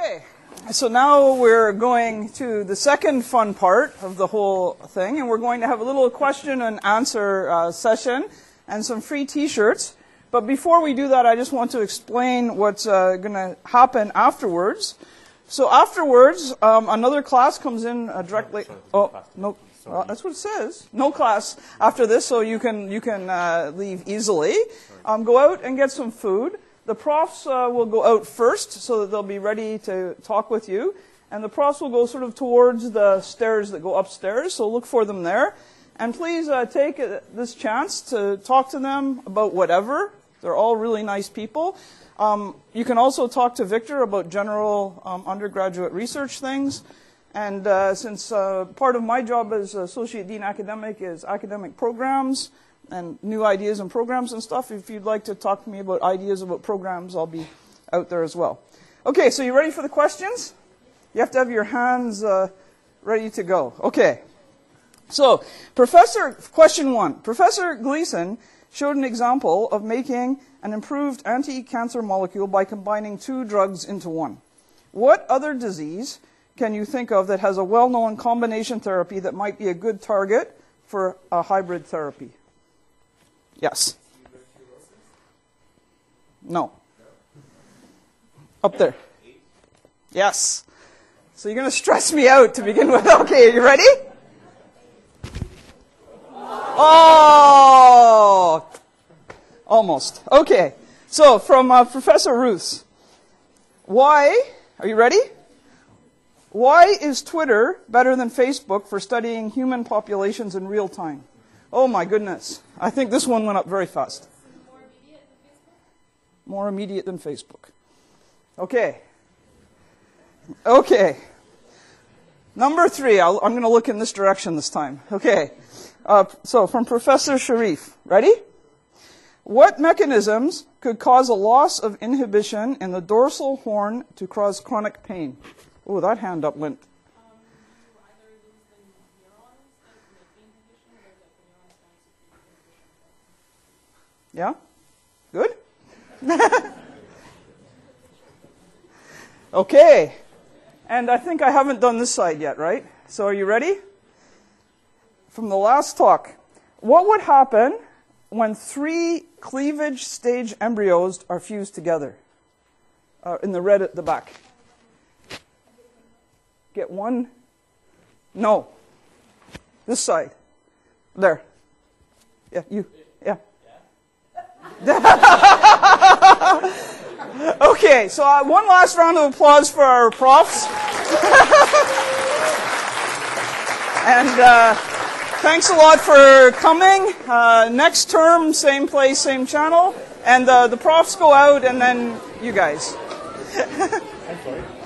Okay, so now we're going to the second fun part of the whole thing, and we're going to have a little question and answer session and some free t-shirts. But before we do that, I just want to explain what's going to happen afterwards. So afterwards, another class comes in directly. Oh, no, that's what it says. No class after this, so you can leave easily. Go out and get some food. The profs will go out first, so that they'll be ready to talk with you. And the profs will go sort of towards the stairs that go upstairs, so look for them there. And please take this chance to talk to them about whatever. They're all really nice people. You can also talk to Victor about general undergraduate research things. And since part of my job as Associate Dean Academic is academic programs and new ideas and programs and stuff, if you'd like to talk to me about ideas about programs, I'll be out there as well. Okay, so you ready for the questions? You have to have your hands ready to go. Okay. So, question 1. Professor Gleason showed an example of making an improved anti-cancer molecule by combining 2 drugs into one. What other disease can you think of that has a well-known combination therapy that might be a good target for a hybrid therapy? Yes. No. Up there. Yes. So you're going to stress me out to begin with. Okay, are you ready? Oh! Almost. Okay. So from Professor Ruth. Why, are you ready? Why is Twitter better than Facebook for studying human populations in real time? Oh my goodness. I think this one went up very fast. More immediate than Facebook. Okay. Okay. Number 3. I'm going to look in this direction this time. Okay. So from Professor Sharif. Ready? What mechanisms could cause a loss of inhibition in the dorsal horn to cause chronic pain? Oh, that hand up went. Yeah? Good? Okay. And I think I haven't done this side yet, right? So are you ready? From the last talk, what would happen when 3 cleavage stage embryos are fused together? In the red at the back. Get one? No. This side. There. Yeah, you. Yeah. Okay, so one last round of applause for our profs. And thanks a lot for coming. Next term, same place, same channel. And the profs go out, and then you guys. I'm sorry.